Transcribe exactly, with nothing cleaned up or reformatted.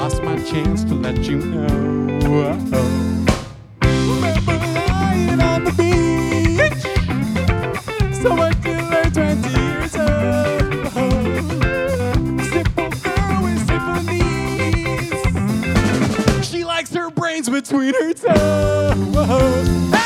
lost my chance to let you know. Remember lying on the beach, so much to learn twenty years old. Simple girl with symphonies, she likes her brains between her toes.